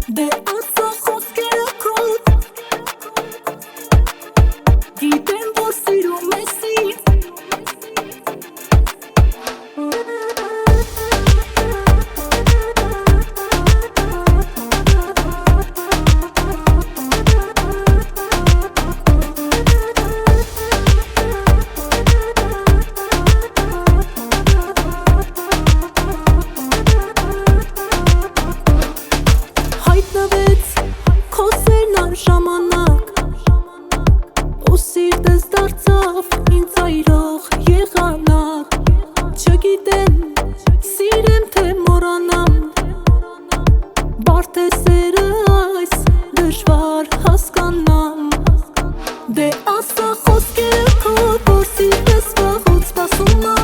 Դե ասա խոսքերը քոտ Գիտեմ, որ սիրում ես ինձ Հայտնվեց քո սերն անժամանակ Ու սիրտս դարձավ ինձ այրող եղանակ Չգիտեմ, սիրեմ թե մոռանամ Բարդ է սերը այս, դժվար հասկանամ Դե ասա խոսքերը քո, որ սիրտս վաղուց սպասում ա